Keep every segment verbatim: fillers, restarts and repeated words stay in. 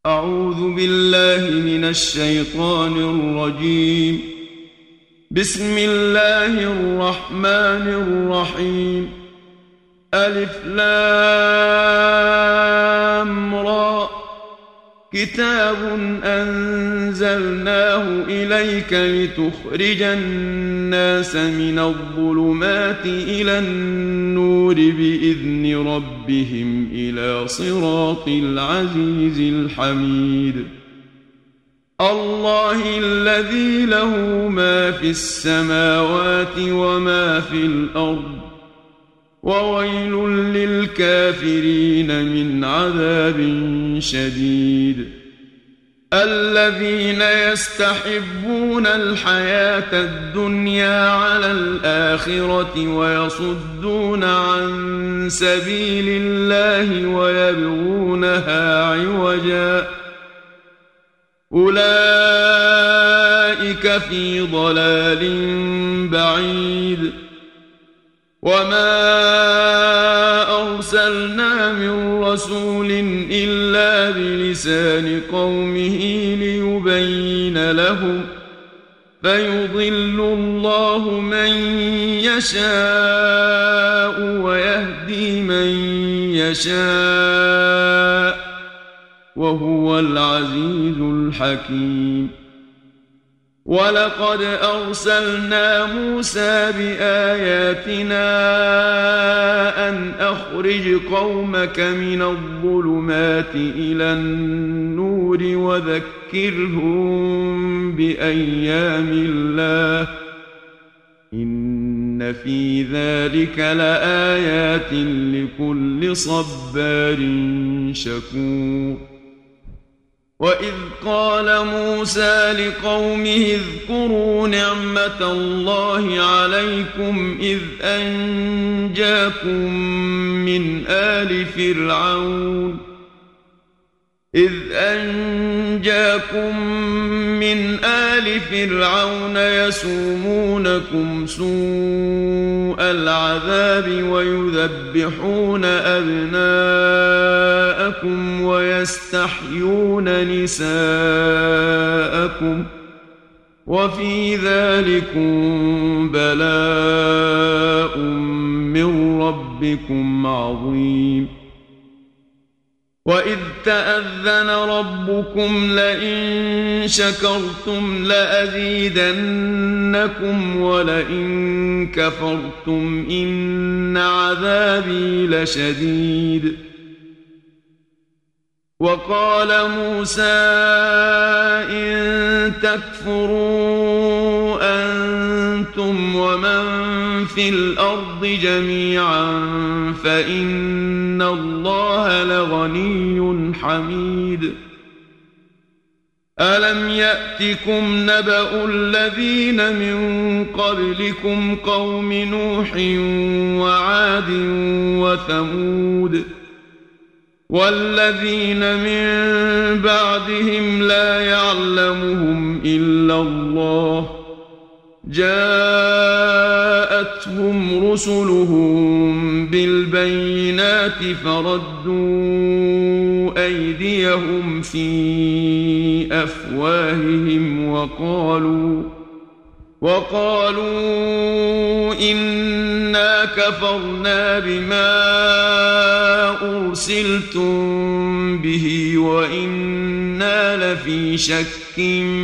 أعوذ بالله من الشيطان الرجيم. بسم الله الرحمن الرحيم. ألف لام را. كتاب أنزلناه إليك لتخرج الناس من الظلمات إلى النور بإذن ربهم إلى صراط العزيز الحميد. الله الذي له ما في السماوات وما في الأرض، وويل للكافرين من عذاب شديد. الذين يستحبون الحياة الدنيا على الآخرة ويصدون عن سبيل الله ويبغونها عوجا، أولئك في ضلال بعيد. وما أرسلنا من رسول إلا بلسان قومه ليبين لهم، فيضل الله من يشاء ويهدي من يشاء، وهو العزيز الحكيم. ولقد أرسلنا موسى بآياتنا أن أخرج قومك من الظلمات إلى النور وذكرهم بأيام الله، إن في ذلك لآيات لكل صبار شكور. وإذ قال موسى لقومه اذكروا نعمة الله عليكم إذ أنجاكم من آل فرعون إذ أنجاكم من آل فرعون يسومونكم سوء العذاب ويذبحون أبناءكم ويستحيون نساءكم، وفي ذلكم بلاء من ربكم عظيم. وإذ تأذن ربكم لئن شكرتم لأزيدنكم ولئن كفرتم إن عذابي لشديد. وقال موسى إن تكفروا أنتم ومن في الأرض جميعا فإن الله لغني حميد. ألم يأتكم نبأ الذين من قبلكم قوم نوح وعاد وثمود والذين من بعدهم لا يعلمهم إلا الله، جاءتهم رسلهم بالبينات فردوا أيديهم في أفواههم وقالوا وقالوا إنا كفرنا بما أرسلتم به وإنا لفي شك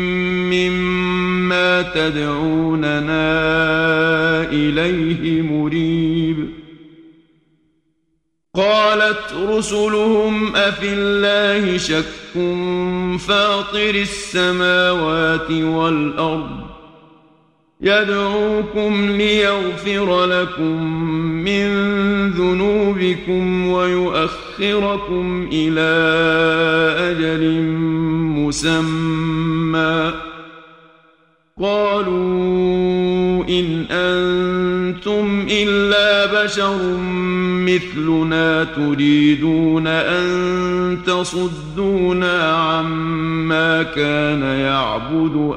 مما تدعوننا إليه مريب. قالت رسلهم أفي الله شك فاطر السماوات والأرض يدعوكم ليغفر لكم من ذنوبكم ويؤخركم إلى أجل مسمى. قالوا إن أنتم إلا بشر مثلنا تريدون أن تصدونا عما كان يعبد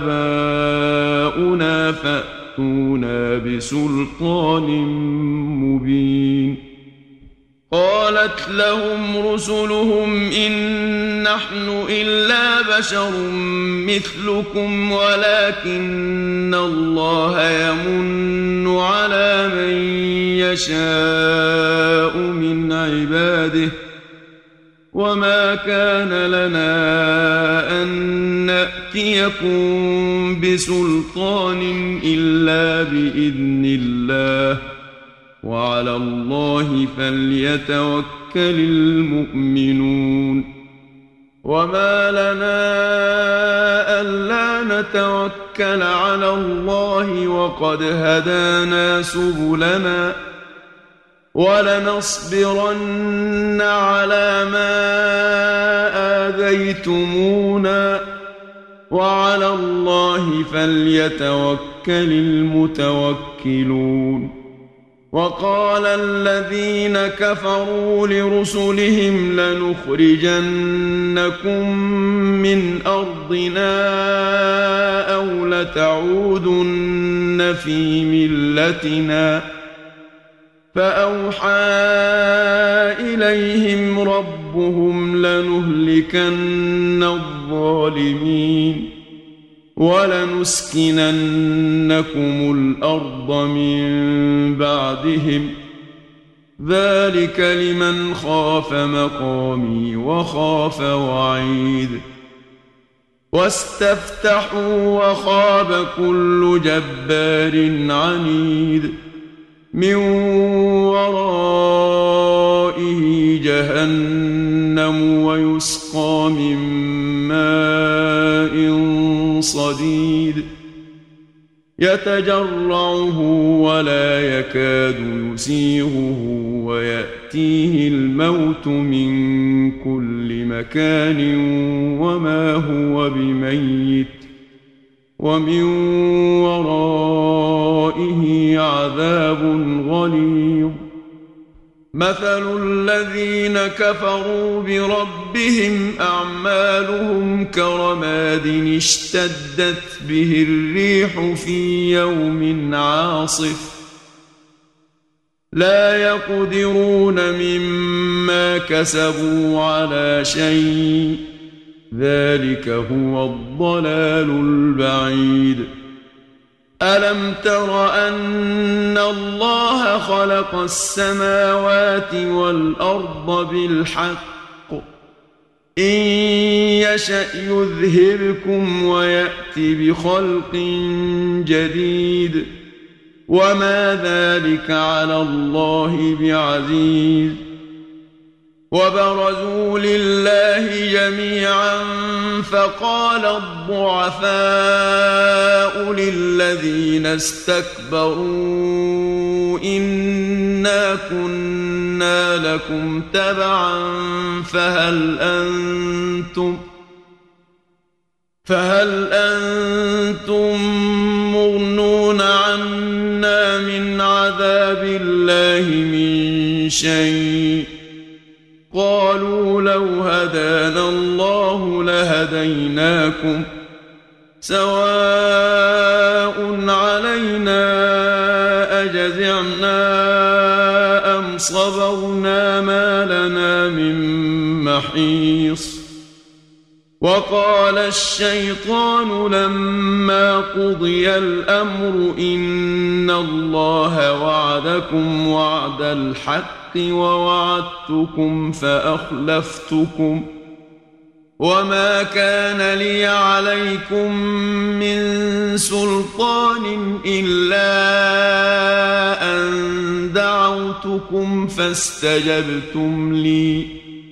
آباؤنا فأتونا بسلطان مبين. قالت لهم رسلهم إن نحن إلا بشر مثلكم ولكن الله يمن على من يشاء من عباده وما كان لنا أن نأتيكم بسلطان إلا بإذن الله وعلى الله فليتوكل المؤمنون وما لنا ألا نتوكل على الله وقد هدانا سبلنا ولنصبرن على ما آذيتمونا وعلى الله فليتوكل المتوكلون وقال الذين كفروا لرسلهم لنخرجنكم من أرضنا أو لتعودن في ملتنا فأوحى إليهم ربهم لنهلكن الظالمين ولنسكننكم الأرض من بعدهم ذلك لمن خاف مقامي وخاف وعيد واستفتحوا وخاب كل جبار عنيد من ورائه جهنم ويسقى من ماء صديد يتجرعه ولا يكاد يسيغه ويأتيه الموت من كل مكان وما هو بميت ومن ورائه عذاب غليظ مثل الذين كفروا بربهم أعمالهم كرماد اشتدت به الريح في يوم عاصف لا يقدرون مما كسبوا على شيء ذلك هو الضلال البعيد ألم تر أن الله خلق السماوات والأرض بالحق إن يشأ يذهبكم ويأتي بخلق جديد وما ذلك على الله بعزيز وبرزوا لله جميعا فقال الضعفاء للذين استكبروا إنا كنا لكم تبعا فهل أنتم فهل أنتم مغنون عنا من عذاب الله من شيء قالوا لو هدانا الله لهديناكم سواء علينا أجزعنا أم صبرنا ما لنا من محيص وقال الشيطان لما قضي الأمر إن الله وعدكم وعد الحق ووعدتكم فأخلفتكم وما كان لي عليكم من سلطان إلا أن دعوتكم فاستجبتم لي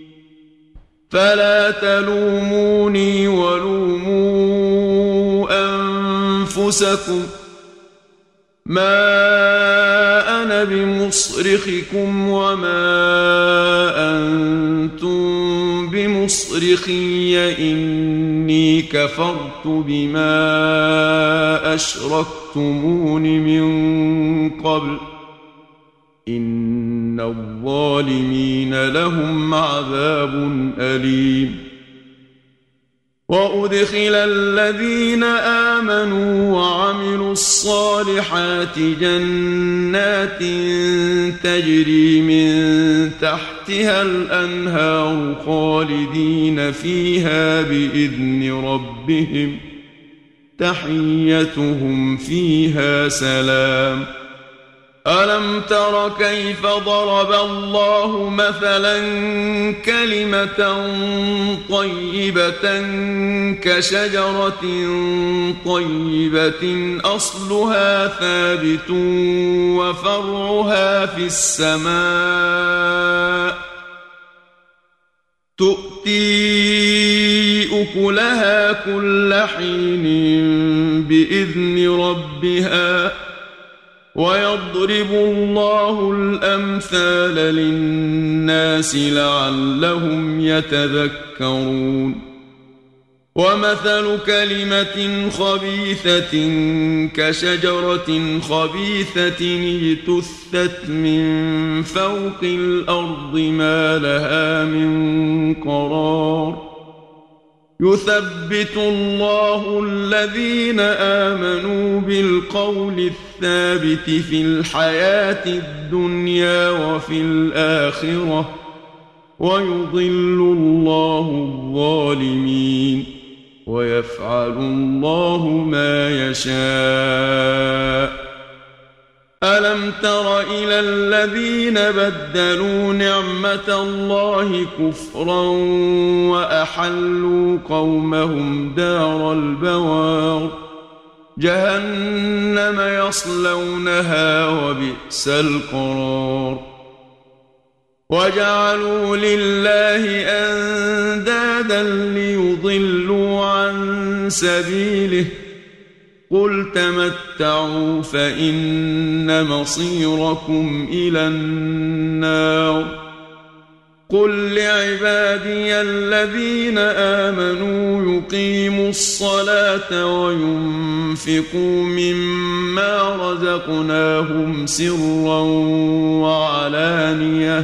فلا تلوموني ولوموا أنفسكم ما أنا بمصرخكم وما أنتم بمصرخي إني كفرت بما أشركتمون من قبل إن الظالمين لهم عذاب أليم وأدخل الذين آمنوا وعملوا الصالحات جنات تجري من تحتها الأنهار خالدين فيها بإذن ربهم تحيتهم فيها سلام. ألم تر كيف ضرب الله مثلا كلمة طيبة كشجرة طيبة أصلها ثابت وفرعها في السماء تؤتي أكلها كل حين بإذن ربها ويضرب الله الأمثال للناس لعلهم يتذكرون. ومثل كلمة خبيثة كشجرة خبيثة اجتثت من فوق الأرض ما لها من قرار. يثبت الله الذين آمنوا بالقول الثابت في الحياة الدنيا وفي الآخرة ويضل الله الظالمين ويفعل الله ما يشاء. ألم تر إلى الذين بدلوا نعمة الله كفرا وأحلوا قومهم دار البوار جهنم يصلونها وبئس القرار. وجعلوا لله أندادا ليضلوا عن سبيله قل تمتعوا فإن مصيركم إلى النار. قل لعبادي الذين آمنوا يقيموا الصلاة وينفقوا مما رزقناهم سرا وعلانية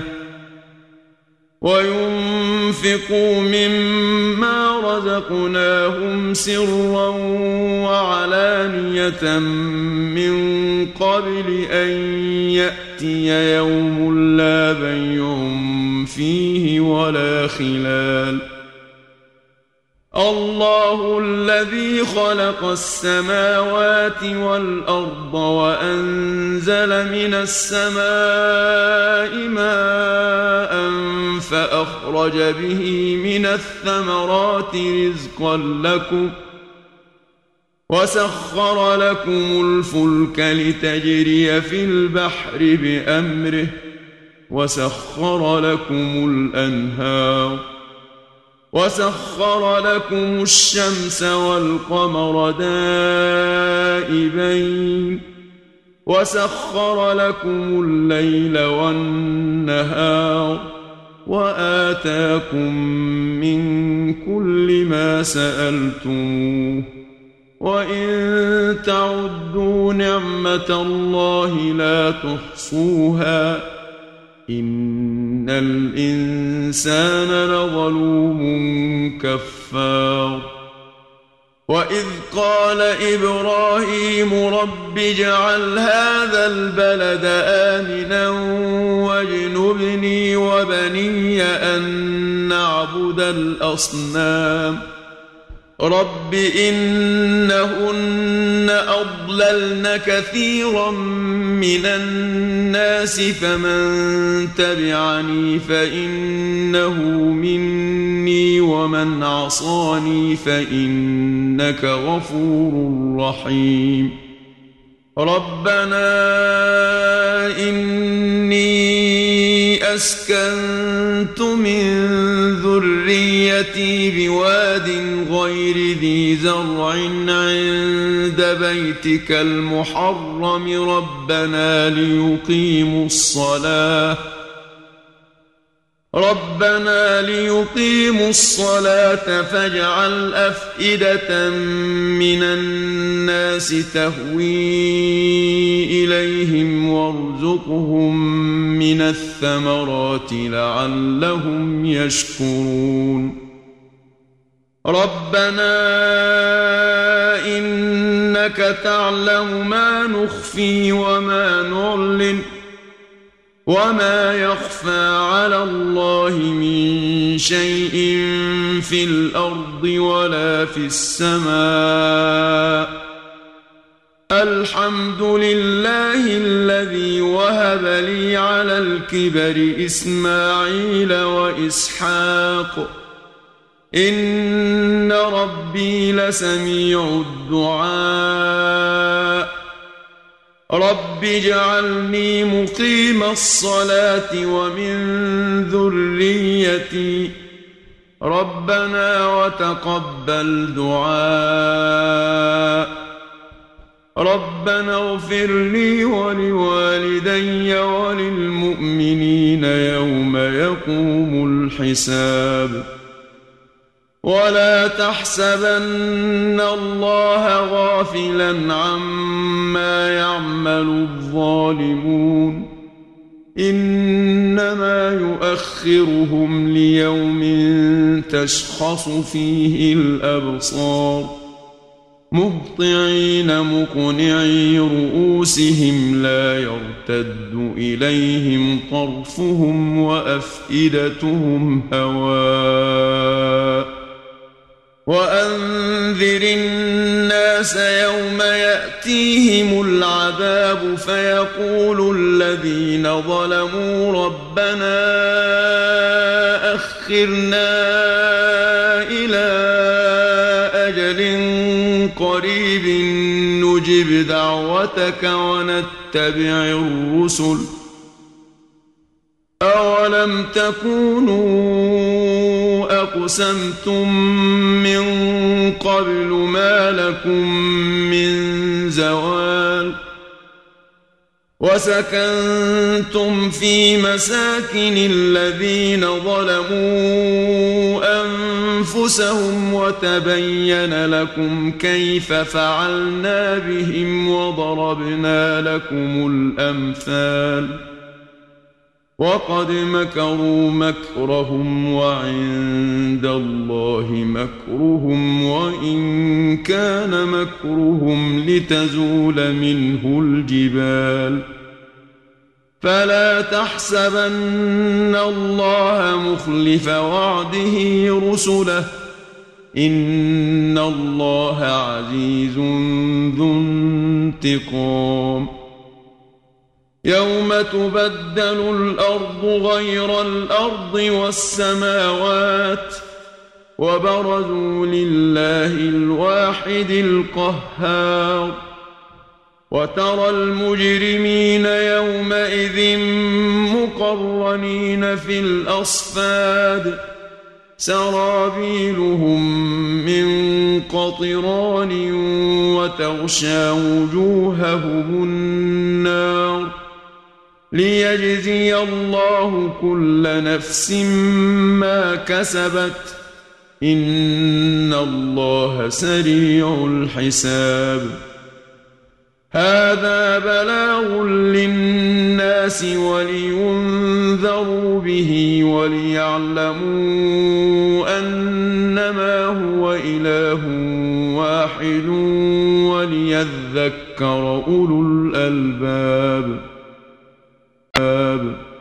وينفقوا مما رزقناهم سرا وعلانية من قبل أن يأتي يوم لا بيع فيه ولا خلال. الله الذي خلق السماوات والأرض وأنزل من السماء ماء فأخرج به من الثمرات رزقا لكم وسخر لكم الفلك لتجري في البحر بأمره وسخر لكم الأنهار وسخر لكم الشمس والقمر دائبين وسخر لكم الليل والنهار وآتاكم من كل ما سألتموه وإن تعدوا نعمة الله لا تحصوها إن الإنسان لظلوم كفار. وإذ قال إبراهيم رب اجعل هذا البلد آمنا واجنبني وبني أن نعبد الأصنام. رب إنهن أضللن كثيرا من الناس فمن تبعني فإنه مني ومن عصاني فإنك غفور رحيم. ربنا إني أسكنت من ذريتي بواد غير ذي زرع عند بيتك المحرم ربنا ليقيموا الصلاة ربنا ليقيموا الصلاة فاجعل أفئدة من الناس تهوي إليهم وارزقهم من الثمرات لعلهم يشكرون. ربنا إنك تعلم ما نخفي وما نعلن وما يخفى على الله من شيء في الأرض ولا في السماء الحمد لله الذي وهب لي على الكبر إسماعيل وإسحاق إن ربي لسميع الدعاء رب اجعلني مقيم الصلاة ومن ذريتي ربنا وتقبل دعاء ربنا اغفر لي ولوالدي وللمؤمنين يوم يقوم الحساب ولا تحسبن الله غافلا عما يعمل الظالمون إنما يؤخرهم ليوم تشخص فيه الأبصار مهطعين مقنعي رؤوسهم لا يرتد إليهم طرفهم وأفئدتهم هواء وأنذر الناس يوم يأتيهم العذاب فيقول الذين ظلموا ربنا أخرنا إلى أجل قريب نجب دعوتك ونتبع الرسل أولم تكونوا أقسمتم من قبل ما لكم من زوال وسكنتم في مساكن الذين ظلموا أنفسهم وتبين لكم كيف فعلنا بهم وضربنا لكم الأمثال وقد مكروا مكرهم وعند الله مكرهم وإن كان مكرهم لتزول منه الجبال فلا تحسبن الله مخلف وعده رسله إن الله عزيز ذو انتقام يوم تبدل الأرض غير الأرض والسماوات وبرزوا لله الواحد القهار وترى المجرمين يومئذ مقرنين في الأصفاد سرابيلهم من قطران وتغشى وجوههم النار ليجزي الله كل نفس ما كسبت إن الله سريع الحساب هذا بلاغ للناس ولينذروا به وليعلموا أنما هو إله واحد وليذكر أولو الألباب